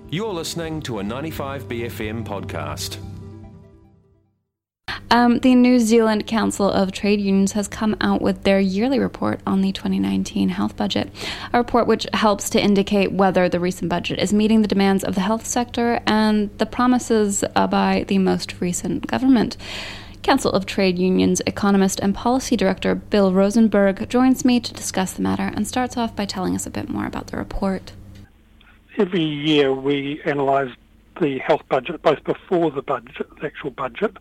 You're listening to a 95BFM podcast. The New Zealand Council of Trade Unions has come out with their yearly report on the 2019 health budget, a report which helps to indicate whether the recent budget is meeting the demands of the health sector and the promises by the most recent government. Council of Trade Unions economist and policy director Bill Rosenberg joins me to discuss the matter and starts off by telling us a bit more about the report. Every year we analyse the health budget, both before the budget, the actual budget,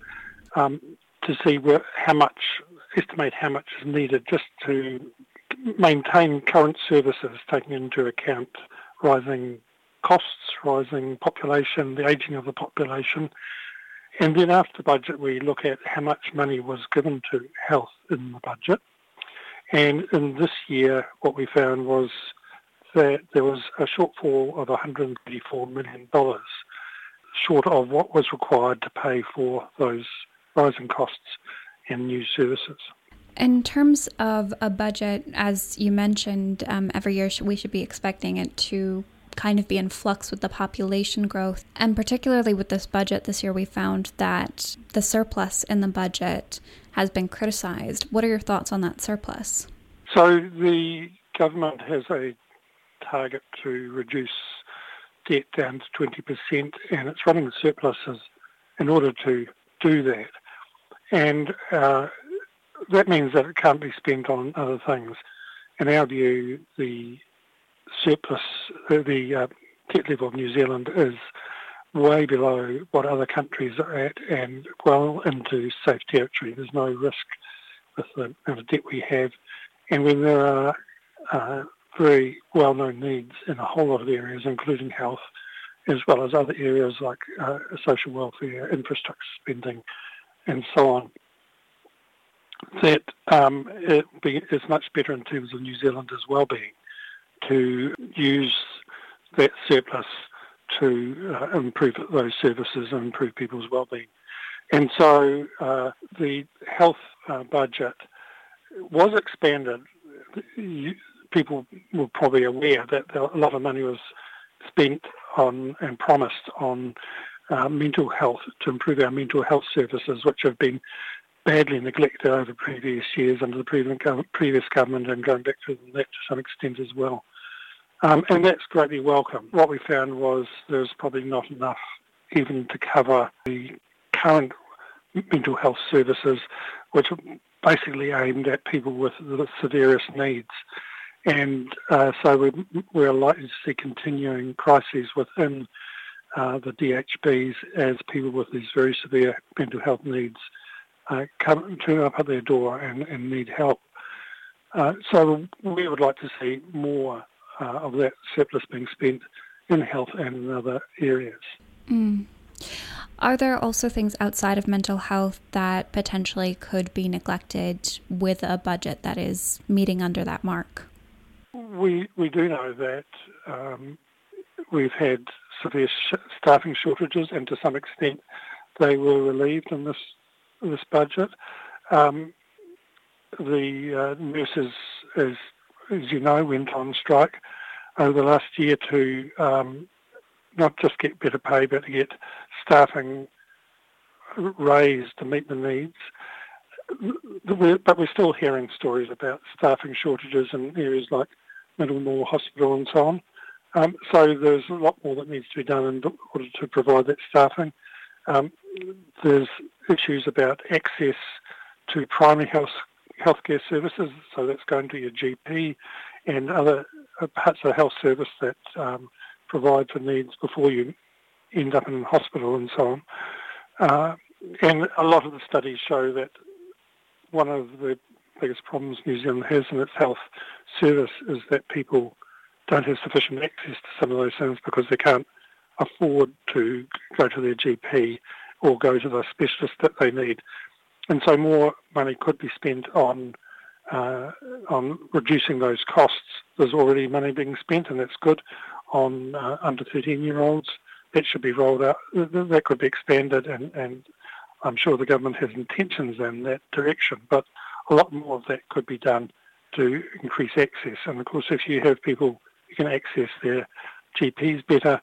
to see estimate how much is needed just to maintain current services, taking into account rising costs, rising population, the ageing of the population. And then after the budget, we look at how much money was given to health in the budget. And in this year, what we found was that there was a shortfall of $134 million, short of what was required to pay for those rising costs and new services. In terms of a budget, as you mentioned, every year we should be expecting it to kind of be in flux with the population growth. And particularly with this budget this year, we found that the surplus in the budget has been criticized. What are your thoughts on that surplus? So the government has a target to reduce debt down to 20%, and it's running the surpluses in order to do that. And that means that it can't be spent on other things. In our view, the surplus, the debt level of New Zealand is way below what other countries are at and well into safe territory. There's no risk with the amount of debt we have. And when there are very well-known needs in a whole lot of areas, including health, as well as other areas like social welfare, infrastructure spending, and so on, that it's much better in terms of New Zealanders' well-being to use that surplus to improve those services and improve people's well-being. And so the health budget was expanded. People were probably aware that a lot of money was spent on and promised on mental health, to improve our mental health services, which have been badly neglected over previous years under the previous government and going back to that to some extent as well. And that's greatly welcome. What we found was there's probably not enough even to cover the current mental health services, which are basically aimed at people with the severest needs. And so we're likely to see continuing crises within the DHBs as people with these very severe mental health needs turn up at their door and need help. So we would like to see more of that surplus being spent in health and in other areas. Are there also things outside of mental health that potentially could be neglected with a budget that is meeting under that mark? We do know that we've had severe staffing shortages, and to some extent they were relieved in this budget. The nurses, as you know, went on strike over the last year to not just get better pay, but to get staffing raised to meet the needs. But we're still hearing stories about staffing shortages in areas like Middlemore Hospital and so on. So there's a lot more that needs to be done in order to provide that staffing. There's issues about access to primary healthcare services, so that's going to your GP and other parts of the health service that provide for needs before you end up in hospital and so on. And a lot of the studies show that one of the biggest problems New Zealand has in its health service is that people don't have sufficient access to some of those things because they can't afford to go to their GP or go to the specialist that they need. And so more money could be spent on reducing those costs. There's already money being spent, and that's good, on under 13-year-olds. That should be rolled out. That could be expanded, and I'm sure the government has intentions in that direction. But a lot more of that could be done to increase access. And of course, if you have people who can access their GPs better,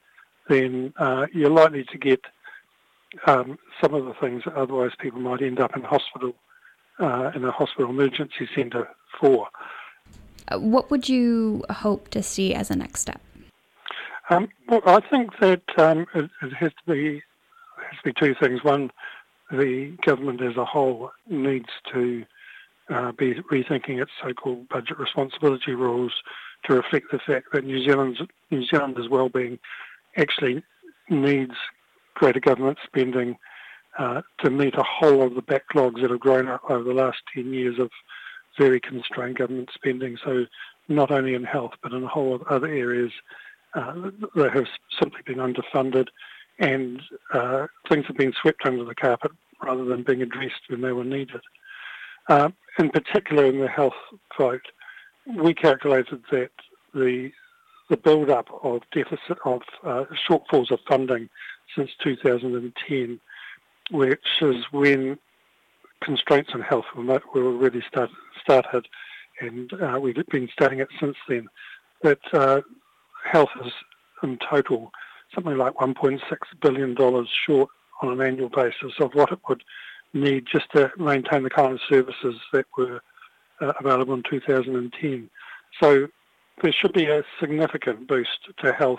then you're likely to get some of the things that otherwise people might end up in hospital, in a hospital emergency centre for. What would you hope to see as a next step? Well, I think that it has to be two things. One, the government as a whole needs to be rethinking its so-called budget responsibility rules to reflect the fact that New Zealanders' well-being actually needs greater government spending to meet a whole of the backlogs that have grown up over the last 10 years of very constrained government spending. So not only in health, but in a whole of other areas that have simply been underfunded, and things have been swept under the carpet rather than being addressed when they were needed. In particular, in the health vote, we calculated that the build-up of deficit of shortfalls of funding since 2010, which is when constraints in health were already started, and we've been studying it since then, that health is in total something like $1.6 billion short on an annual basis of what it would need just to maintain the kind of services that were available in 2010. So there should be a significant boost to health.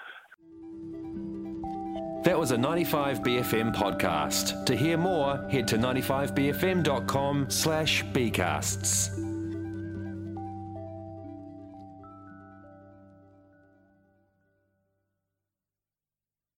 That was a 95BFM podcast. To hear more, head to 95bfm.com/bcasts.